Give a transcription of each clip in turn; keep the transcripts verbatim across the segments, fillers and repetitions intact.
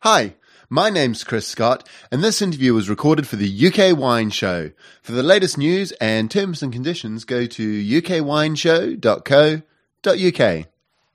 Hi, my name's Chris Scott, and this interview was recorded for the U K Wine Show. For the latest news and terms and conditions, go to u k wine show dot co dot u k.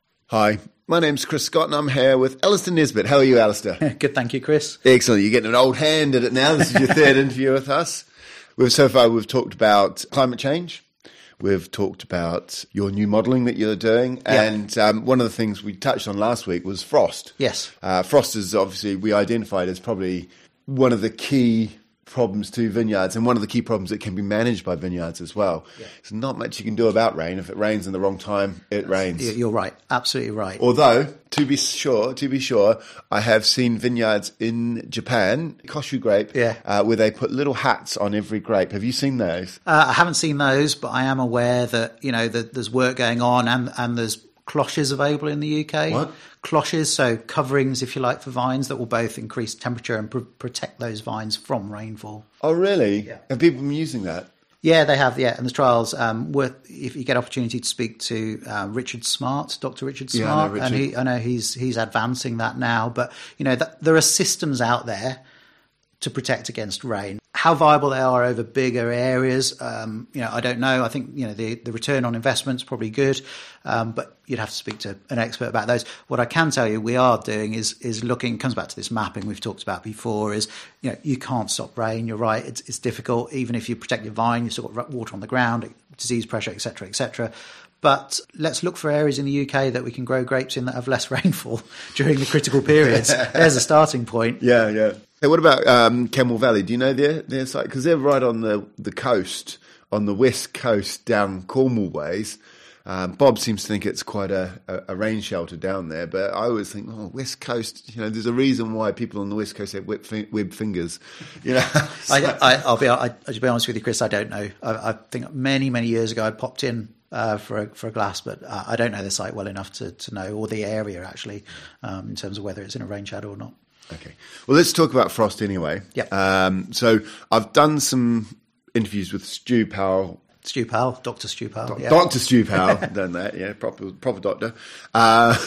Hi, my name's Chris Scott, and I'm here with Alistair Nesbitt. How are you, Alistair? Good, thank you, Chris. Excellent. You're getting an old hand at it now. This is your third interview with us. We've so far we've talked about climate change. We've talked about your new modelling that you're doing. Yeah. And um, one of the things we touched on last week was frost. Yes. Uh, frost is obviously, we identified as probably one of the key problems to vineyards and one of the key problems that can be managed by vineyards as well. Yeah. There's not much you can do about rain. If it rains in the wrong time, it rains. You're right. Absolutely right. Although, to be sure, to be sure, I have seen vineyards in Japan, Koshu grape, Yeah. uh, where they put little hats on every grape. Have you seen those? Uh, I haven't seen those, but I am aware that, you know, that there's work going on and, and there's cloches available in the U K. What? Cloches, so coverings, if you like, for vines that will both increase temperature and pr- protect those vines from rainfall. Oh, really? Yeah. Have people been using that? Yeah, they have. Yeah, and the trials. Um, worth if you get opportunity to speak to uh, Richard Smart, Doctor Richard Yeah, I know Smart, Richard. and he, I know he's he's advancing that now. But you know, that, there are systems out there to protect against rain. How viable they are over bigger areas, um, you know, I don't know. I think you know the the return on investment is probably good, um, but you'd have to speak to an expert about those. What I can tell you, we are doing is is looking. Comes back to this mapping we've talked about before. Is you know you can't stop rain. You're right. It's it's difficult. Even if you protect your vine, you've still got water on the ground, disease pressure, et cetera, et cetera. But let's look for areas in the U K that we can grow grapes in that have less rainfall during the critical periods. There's a starting point. Yeah, yeah. Hey, what about um, Camel Valley? Do you know their their site? Because they're right on the, the coast, on the west coast down Cornwall ways. Um, Bob seems to think it's quite a, a, a rain shelter down there, but I always think, oh, west coast. You know, there's a reason why people on the west coast have web, web fingers. You know, I, I, I'll be I, I'll be honest with you, Chris. I don't know. I, I think many many years ago I popped in uh, for a, for a glass, but uh, I don't know the site well enough to, to know, or the area actually, um, in terms of whether it's in a rain shadow or not. Okay. Well, let's talk about frost anyway. Yeah. Um, so I've done some interviews with Stu Powell. Stu Powell, Doctor Stu Powell. Yeah. Doctor Stu Powell, done that, yeah, proper proper doctor, uh,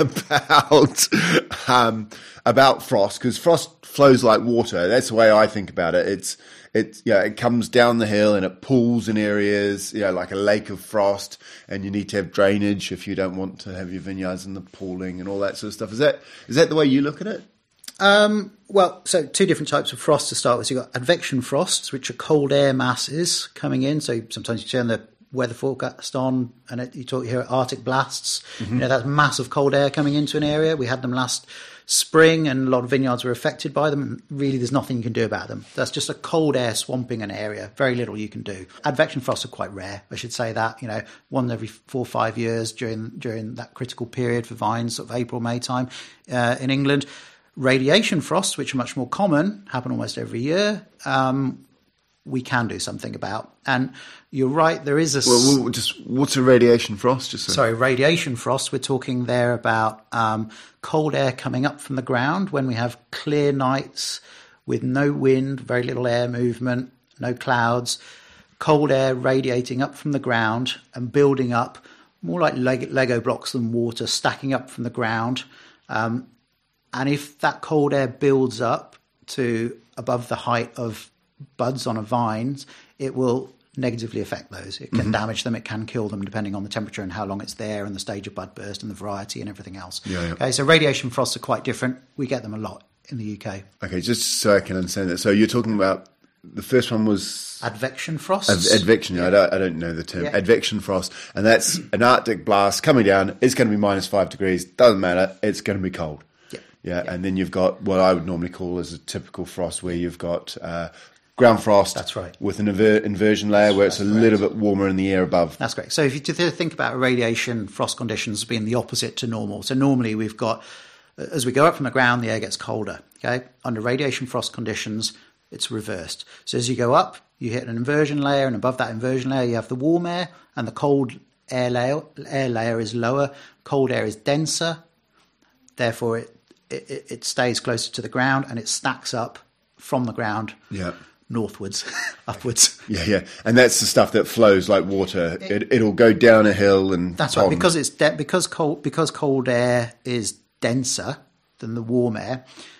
about um, about frost, because frost flows like water. That's the way I think about it. It's it's yeah, it comes down the hill and it pools in areas, you know, like a lake of frost, and you need to have drainage if you don't want to have your vineyards in the pooling and all that sort of stuff. Is that is that the way you look at it? Um, well, so two different types of frost to start with. So you've got advection frosts, which are cold air masses coming in. So sometimes you turn the weather forecast on and it, you talk here Arctic blasts. Mm-hmm. You know, that's massive cold air coming into an area. We had them last spring and a lot of vineyards were affected by them. And really, there's nothing you can do about them. That's just a cold air swamping an area. Very little you can do. Advection frosts are quite rare. I should say that, you know, one every four or five years during, during that critical period for vines, sort of April, May time, uh, in England. Radiation frosts, which are much more common, happen almost every year. Um, we can do something about. And you're right, there is a... Well, well just what's a radiation frost? Just so. Sorry, radiation frost, we're talking there about um, cold air coming up from the ground when we have clear nights with no wind, very little air movement, no clouds, cold air radiating up from the ground and building up, more like Lego blocks than water, stacking up from the ground. Um, And if that cold air builds up to above the height of buds on a vine, it will negatively affect those. It can mm-hmm. damage them. It can kill them depending on the temperature and how long it's there and the stage of bud burst and the variety and everything else. Yeah, yeah. Okay, so radiation frosts are quite different. We get them a lot in the U K. Okay, just so I can understand that. So you're talking about the first one was... Advection frosts. Ad- advection, yeah. I, don't, I don't know the term. Yeah. Advection frost. And that's an Arctic blast coming down. It's going to be minus five degrees. Doesn't matter. It's going to be cold. Yeah, yeah, and then you've got what I would normally call as a typical frost, where you've got uh, ground frost. That's right. With an inver- inversion layer where That's it's a correct. little bit warmer in the air above. That's great. So if you think about radiation frost conditions being the opposite to normal. So normally we've got, as we go up from the ground, the air gets colder. Okay, under radiation frost conditions, it's reversed. So as you go up, you hit an inversion layer, and above that inversion layer, you have the warm air, and the cold air layer, air layer is lower. Cold air is denser. Therefore, it It, it stays closer to the ground and it stacks up from the ground yeah. northwards, upwards. Yeah, yeah. And that's the stuff that flows like water. It, it'll go down a hill and... That's right, because it's de- because cold because cold air is denser than the warm air,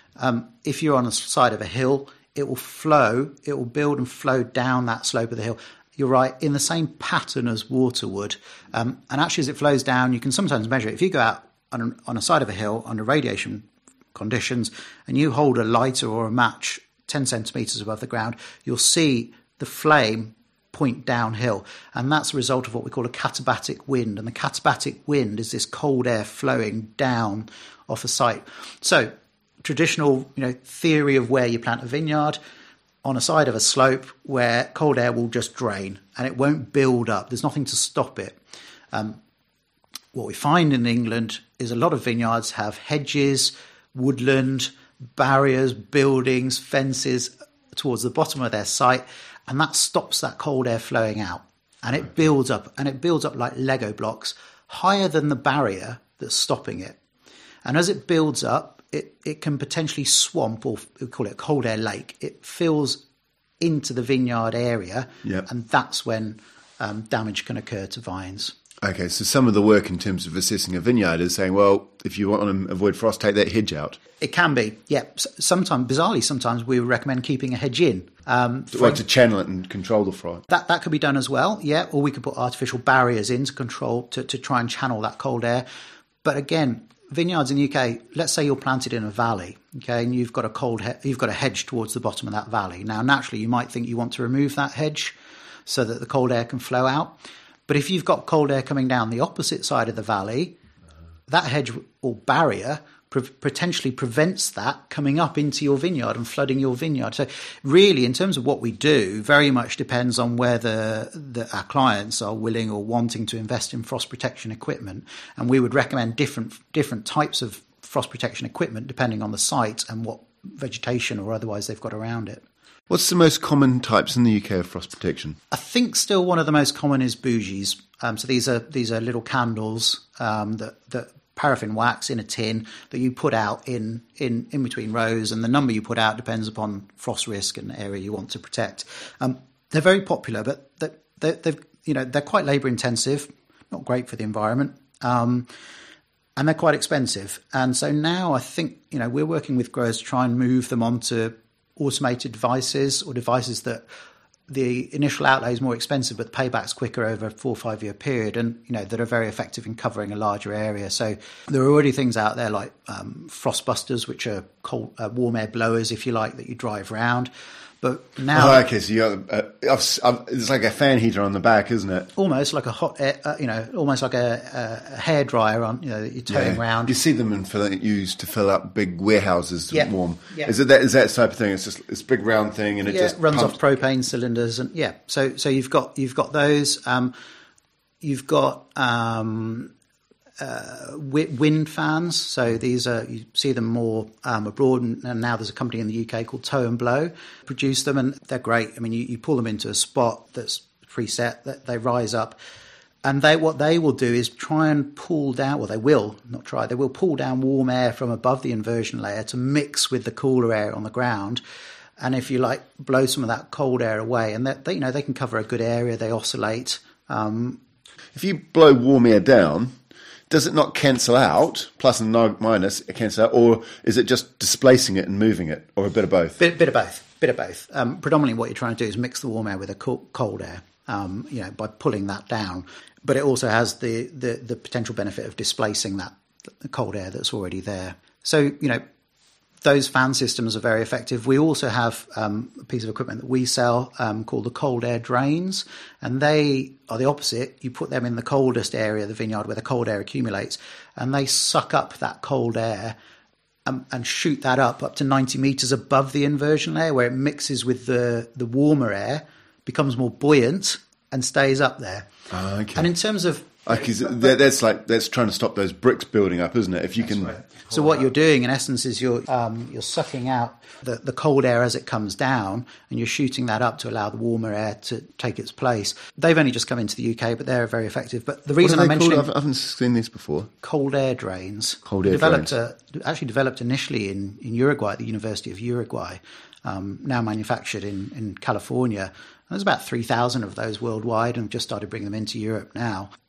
Um, if you're on the side of a hill, it will flow, it will build and flow down that slope of the hill. You're right, in the same pattern as water would. Um, and actually, as it flows down, you can sometimes measure it. If you go out on, on a side of a hill under radiation conditions and you hold a lighter or a match ten centimetres above the ground, you'll see the flame point downhill. And that's a result of what we call a katabatic wind. And the katabatic wind is this cold air flowing down off a site. So traditional, you know, theory of where you plant a vineyard, on a side of a slope where cold air will just drain and it won't build up. There's nothing to stop it. Um, what we find in England is a lot of vineyards have hedges, woodland, barriers, buildings, fences towards the bottom of their site, and that stops that cold air flowing out. And it builds up, and it builds up like Lego blocks higher than the barrier that's stopping it. And as it builds up, It, it can potentially swamp, or we call it a cold air lake. It fills into the vineyard area, yep. and that's when um, damage can occur to vines. Okay, so some of the work in terms of assessing a vineyard is saying, well, if you want to avoid frost, take that hedge out. It can be, yeah. Sometimes, bizarrely, sometimes we would recommend keeping a hedge in. Um, like to channel it and control the frost. That that could be done as well, yeah. Or we could put artificial barriers in to control, to, to try and channel that cold air. But again, vineyards in the U K, let's say you're planted in a valley, okay, and you've got a cold, he- you've got a hedge towards the bottom of that valley. Now, naturally, you might think you want to remove that hedge so that the cold air can flow out. But if you've got cold air coming down the opposite side of the valley, that hedge or barrier pre- potentially prevents that coming up into your vineyard and flooding your vineyard. So really, in terms of what we do, very much depends on whether the, our clients are willing or wanting to invest in frost protection equipment. And we would recommend different different types of frost protection equipment depending on the site and what vegetation or otherwise they've got around it. What's the most common types in the U K of frost protection? I think still one of the most common is bougies. Um, so these are these are little candles um, that that paraffin wax in a tin that you put out in, in, in between rows, and the number you put out depends upon frost risk and the area you want to protect. Um, they're very popular, but they're, they're, you know, they're quite labour intensive, not great for the environment, um, and they're quite expensive. And so now I think, you know, we're working with growers to try and move them onto automated devices or devices that the initial outlay is more expensive, but the payback's quicker over a four or five year period, and you know that are very effective in covering a larger area. So there are already things out there like um, frost busters, which are cold, uh, warm air blowers, if you like, that you drive around. But now, oh, okay, so you got uh, I've, I've, it's like a fan heater on the back, isn't it? Almost like a hot, air, uh, you know, almost like a, a hair dryer on, you know, that you're towing yeah. around. You see them in fill, used to fill up big warehouses to yeah. warm. Yeah. Is it that? Is that type of thing? It's just it's a big round thing, and it yeah, just it runs pumps. off propane cylinders, and yeah. So so you've got you've got those. Um, you've got um, uh, wind fans. So these are, you see them more um, abroad, and, and now there's a company in the U K called Tow and Blow produce them, and they're great. I mean, you, you pull them into a spot that's preset, that they rise up, and they what they will do is try and pull down. Well, they will not try. They will pull down warm air from above the inversion layer to mix with the cooler air on the ground. And if you like, blow some of that cold air away, and they, you know, they can cover a good area. They oscillate. Um, if you blow warm air down, does it not cancel out, plus and minus, it cancels out, or is it just displacing it and moving it, or a bit of both? Bit, bit of both. Bit of both. Um, predominantly, what you're trying to do is mix the warm air with the cold air. Um, you know, by pulling that down, but it also has the, the the potential benefit of displacing that the cold air that's already there. So you know, those fan systems are very effective. We also have um, a piece of equipment that we sell um, called the cold air drains, and they are the opposite. You put them in the coldest area of the vineyard where the cold air accumulates, and they suck up that cold air and, and shoot that up up to ninety meters above the inversion layer, where it mixes with the the warmer air, becomes more buoyant, and stays up there. Oh, okay. And in terms of Okay, so that, that's like that's trying to stop those bricks building up, isn't it? If you can. Right. So what you're doing, in essence, is you're um, you're sucking out the, the cold air as it comes down, and you're shooting that up to allow the warmer air to take its place. They've only just come into the U K, but they're very effective. But the reason What are I they mentioned called? I haven't seen these before. Cold air drains. Cold air developed drains. A, actually developed initially in, in Uruguay, at the University of Uruguay. Um, now manufactured in, in California. There's about three thousand of those worldwide, and just started bringing them into Europe now.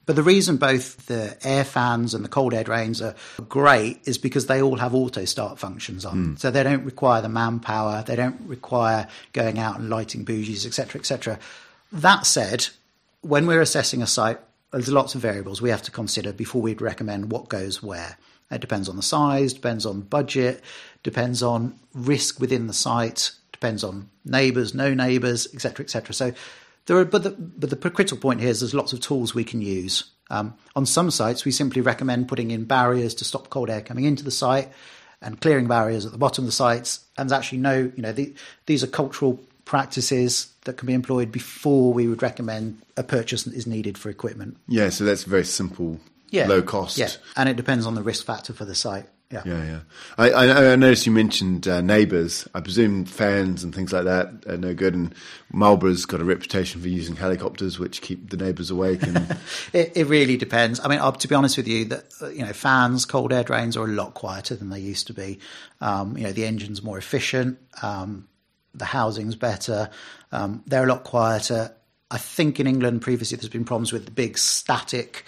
But the reason both the air fans and the cold air drains are great is because they all have auto start functions on. Mm. So they don't require the manpower. They don't require going out and lighting bougies, et cetera, et cetera. That said, when we're assessing a site, there's lots of variables we have to consider before we'd recommend what goes where. It depends on the size, depends on budget, depends on risk within the site, depends on neighbours, no neighbours, et cetera, et cetera. So there are, but the, but the critical point here is there's lots of tools we can use. Um, on some sites, we simply recommend putting in barriers to stop cold air coming into the site and clearing barriers at the bottom of the sites. And there's actually no, you know, the, these are cultural practices that can be employed before we would recommend a purchase that is needed for equipment. Yeah, so that's very simple. Yeah. Low cost. Yeah, and it depends on the risk factor for the site. Yeah, yeah, yeah. I, I, I noticed you mentioned uh, neighbours. I presume fans and things like that are no good. And Marlborough's got a reputation for using helicopters, which keep the neighbours awake. And it, it really depends. I mean, uh, to be honest with you, that uh, you know, fans, cold air drains are a lot quieter than they used to be. Um, you know, the engine's more efficient. Um, the housing's better. Um, they're a lot quieter. I think in England previously there's been problems with the big static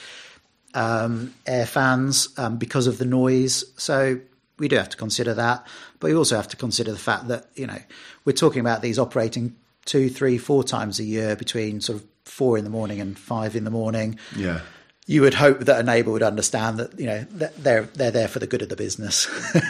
Um, air fans um, because of the noise. So we do have to consider that. But we also have to consider the fact that, you know, we're talking about these operating two, three, four times a year between sort of four in the morning and five in the morning. Yeah. You would hope that a neighbour would understand that, you know, that they're they're there for the good of the business.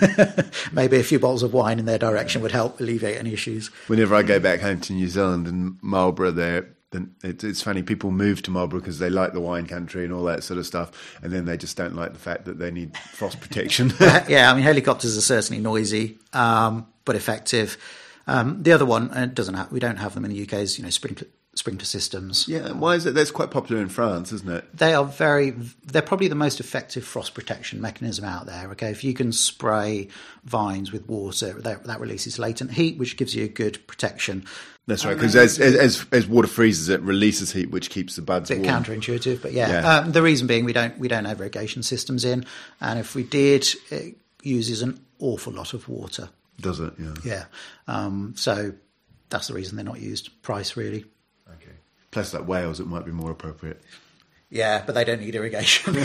Maybe a few bottles of wine in their direction would help alleviate any issues. Whenever I go back home to New Zealand and Marlborough there, then it's funny, people move to Marlborough because they like the wine country and all that sort of stuff, and then they just don't like the fact that they need frost protection. Yeah, I mean, helicopters are certainly noisy, um, but effective. Um, the other one, and it doesn't have, we don't have them in the U K, is, you know, sprinkler, sprinkler systems. Yeah, why is it? That's quite popular in France, isn't it? They are very, they're probably the most effective frost protection mechanism out there. Okay, if you can spray vines with water, that, that releases latent heat, which gives you a good protection. That's right, because as, as as water freezes, it releases heat, which keeps the buds warm. A bit warm. counterintuitive, but yeah. yeah. Um, the reason being we don't we don't have irrigation systems in, and if we did, it uses an awful lot of water. Does it? Yeah. Yeah. Um, so that's the reason they're not used. Price, really. Okay. Plus, like Wales, it might be more appropriate. Yeah, but they don't need irrigation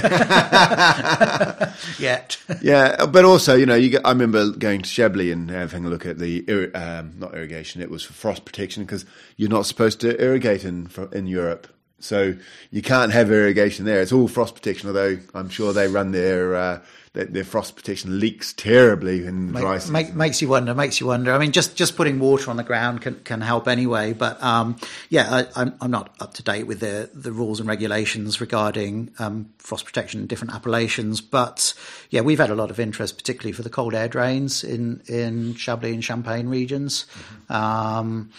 yet. Yeah, but also, you know, you get, I remember going to Chablis and having a look at the um, not irrigation; it was for frost protection, because you're not supposed to irrigate in in Europe, so you can't have irrigation there. It's all frost protection. Although I'm sure they run their uh, their, their frost protection leaks terribly in make, dry season. Make, makes you wonder. Makes you wonder. I mean, just, just putting water on the ground can, can help anyway. But um, yeah, I, I'm I'm not up to date with the the rules and regulations regarding um, frost protection in different appellations. But yeah, we've had a lot of interest, particularly for the cold air drains in in Chablis and Champagne regions. Mm-hmm. Um,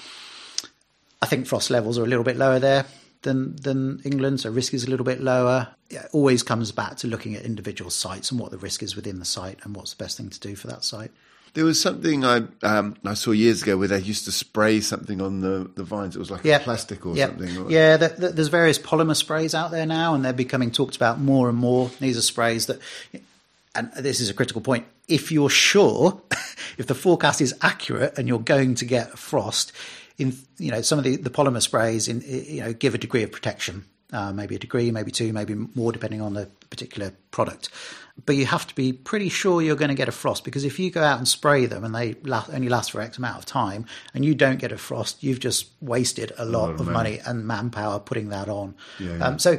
I think frost levels are a little bit lower there than than England, so risk is a little bit lower. Yeah, it always comes back to looking at individual sites and what the risk is within the site and what's the best thing to do for that site. There was something I um, I saw years ago where they used to spray something on the, the vines. It was like yeah. plastic or yeah. something. Yeah, the, the, there's various polymer sprays out there now, and they're becoming talked about more and more. These are sprays that, and this is a critical point, if you're sure, if the forecast is accurate and you're going to get frost, in you know some of the, the polymer sprays in you know give a degree of protection, uh, maybe a degree, maybe two, maybe more, depending on the particular product. But you have to be pretty sure you're going to get a frost, because if you go out and spray them and they last, only last for X amount of time and you don't get a frost, you've just wasted a lot, a lot of, of money. money and manpower putting that on. Yeah, yeah. Um, so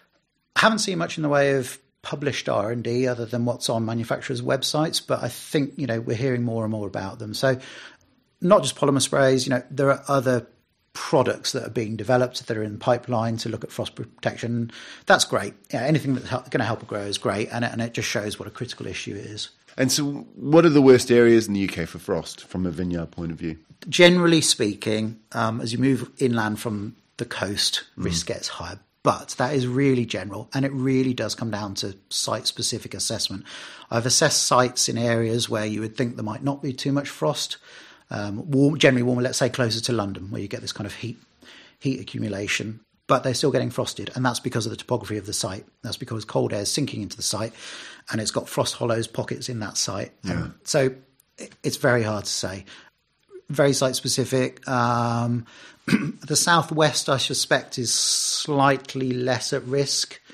I haven't seen much in the way of published R and D other than what's on manufacturers' websites, but I think you know we're hearing more and more about them. So not just polymer sprays, you know, there are other products that are being developed that are in the pipeline to look at frost protection. That's great. Yeah, anything that's going to help a grower is great, and it, and it just shows what a critical issue it is. And so what are the worst areas in the U K for frost from a vineyard point of view? Generally speaking, um, as you move inland from the coast, mm. risk gets higher. But that is really general, and it really does come down to site-specific assessment. I've assessed sites in areas where you would think there might not be too much frost, Um, warm, generally warmer, let's say closer to London, where you get this kind of heat heat accumulation, but they're still getting frosted, and that's because of the topography of the site. That's because cold air is sinking into the site, and it's got frost hollows, pockets in that site. Yeah. Um, so it, it's very hard to say. Very site specific. Um, the southwest, I suspect, is slightly less at risk.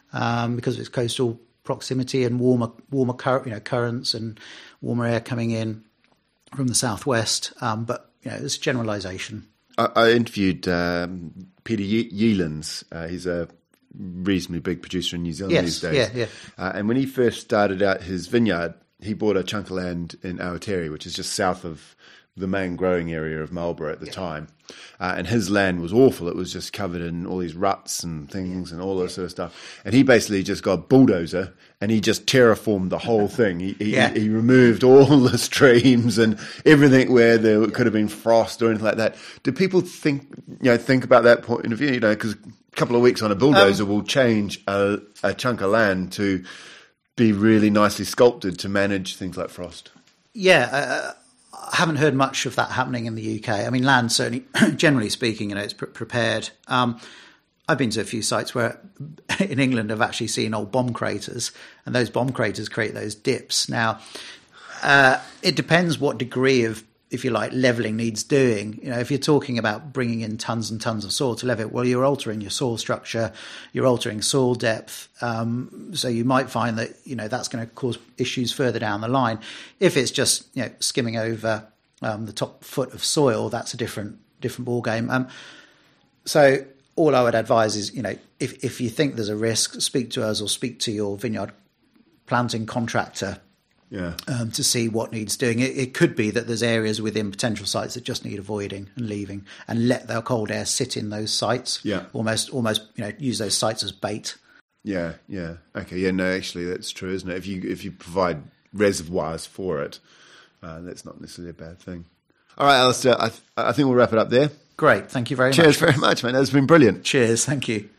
um, because of its coastal proximity and warmer warmer cur- you know currents and warmer air coming in from the southwest. Um, but you know, it's a generalisation. I, I interviewed um, Peter Ye- Yeelans. Uh, he's a reasonably big producer in New Zealand Yes, these days. yeah, yeah. Uh, and when he first started out his vineyard, he bought a chunk of land in Aotearoa, which is just south of the main growing area of Marlborough at the yeah. time. Uh, and his land was awful. It was just covered in all these ruts and things yeah. and all this yeah. sort of stuff. And he basically just got a bulldozer and he just terraformed the whole thing. He, he, yeah. he, he removed all the streams and everything where there could have been frost or anything like that. Do people think, you know, think about that point of view? You know, because a couple of weeks on a bulldozer um, will change a, a chunk of land to be really nicely sculpted to manage things like frost. Yeah, uh, I haven't heard much of that happening in the U K. I mean, land certainly, generally speaking, you know, it's pre- prepared. Um, I've been to a few sites where in England I've actually seen old bomb craters, and those bomb craters create those dips. Now, uh, it depends what degree of, if you like, levelling needs doing. You know, if you're talking about bringing in tons and tons of soil to level it, well, you're altering your soil structure, you're altering soil depth. Um, so you might find that, you know, that's going to cause issues further down the line. If it's just, you know, skimming over um, the top foot of soil, that's a different different ball game. Um, so all I would advise is, you know, if if you think there's a risk, speak to us or speak to your vineyard planting contractor. Yeah. Um, to see what needs doing. It, it could be that there's areas within potential sites that just need avoiding and leaving, and let their cold air sit in those sites. Yeah. Almost, almost, you know, use those sites as bait. Yeah, yeah. Okay, yeah. No, actually, that's true, isn't it? If you if you provide reservoirs for it, uh, that's not necessarily a bad thing. All right, Alistair. I th- I think we'll wrap it up there. Great. Thank you very Cheers much. Cheers very much, man. That's been brilliant. Cheers. Thank you.